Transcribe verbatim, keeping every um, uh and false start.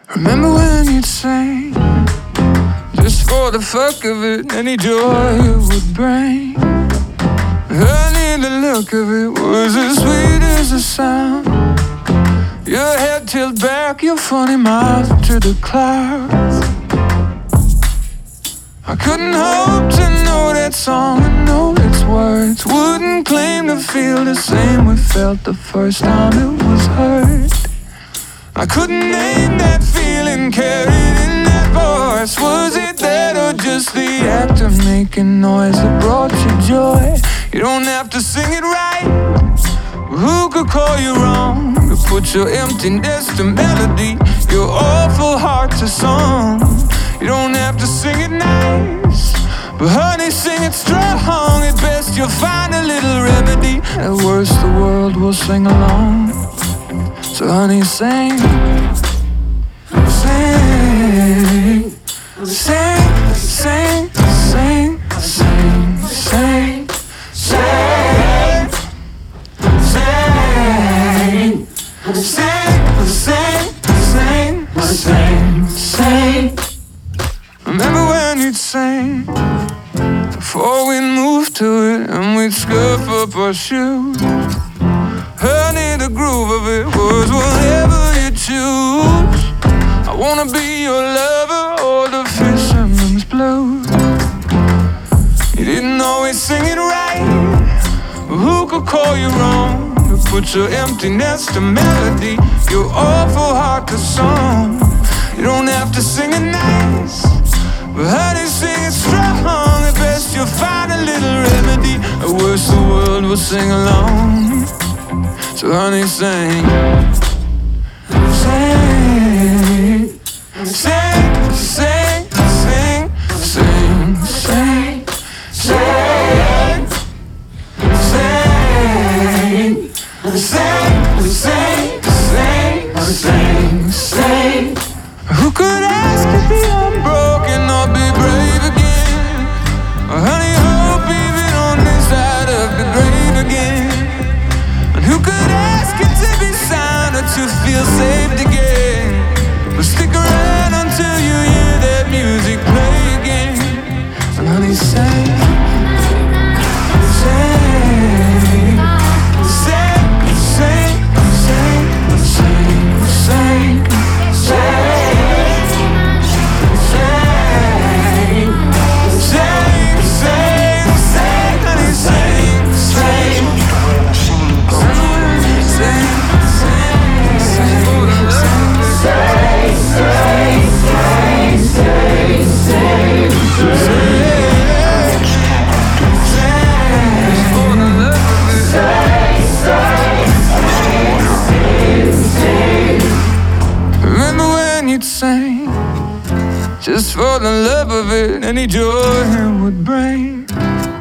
Remember when you'd sing just for the fuck of it, any joy it would bring. Honey, the look of it was as sweet as the sound. Your head tilted back, your funny mouth to the clouds. I couldn't hope to know that song and know its words. Wouldn't claim to feel the same we felt the first time it was heard. I couldn't name that feeling carried in that voice. Was it that or just the act of making noise that brought you joy? You don't have to sing it right. Who could call you wrong? To put your emptiness to melody, your awful heart to song. You don't have to sing it nice, but honey, sing it strong. At best you'll find a little remedy. At worst the world will sing along. So honey, sing, sing, sing, sing, sing, sing, sing, sing, sing, sing, sing, sing, sing. Remember when you'd sing before we'd move to it and we'd scuff up our shoes. Honey, the groove of it was whatever you choose. I wanna be your lover or the fisherman's blues. You didn't always sing it right, but who could call you wrong? To put your emptiness to melody, your awful heart to song. You don't have to sing it nice, but honey, sing it strong. At best you'll find a little remedy. At worst the world will sing along. So honey, sing, sing, sing, sing, sing, sing, sing, sing, sing, sing, sing, sing, sing, sing. Who could ask to be unbroken or be brave again? Honey, hope even on this side of the grave again. Who could ask it to be sound or to feel saved again? But stick around until you hear that music play again. And honey, sing, sing, sing, sing, sing, sing, sing, sing, sing, sing, sing, honey, sing, sing. Remember when you'd sing just for the love of it, any joy it would bring.